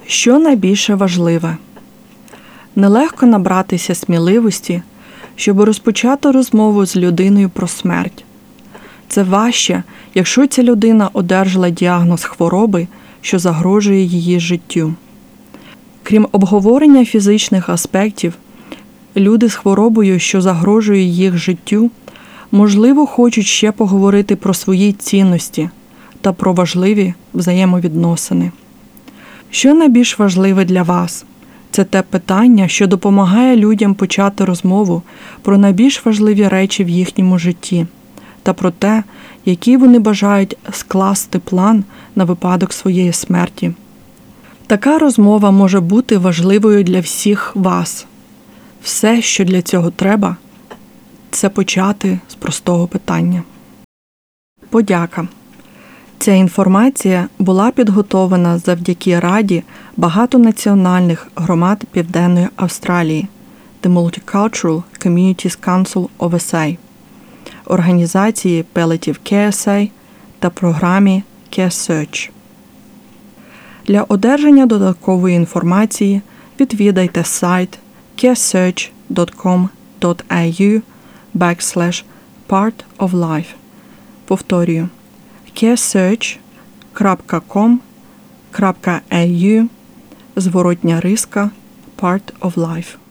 Що найбільше важливе? Нелегко набратися сміливості, щоб розпочати розмову з людиною про смерть. Це важче, якщо ця людина одержала діагноз хвороби, що загрожує її життю. Крім обговорення фізичних аспектів, люди з хворобою, що загрожує їх життю, можливо, хочуть ще поговорити про свої цінності та про важливі взаємовідносини. Що найбільш важливе для вас? Це те питання, що допомагає людям почати розмову про найбільш важливі речі в їхньому житті та про те, який вони бажають скласти план на випадок своєї смерті. Така розмова може бути важливою для всіх вас. Все, що для цього треба, це почати з простого питання. Подяка. Ця інформація була підготовлена завдяки Раді багатонаціональних громад Південної Австралії The Multicultural Communities Council of SA, організації Palliative Care SA та програмі Care Search. Для одержання додаткової інформації відвідайте сайт caresearch.com.au/part-of-life. Повторюю, caresearch.com.au /part-of-life.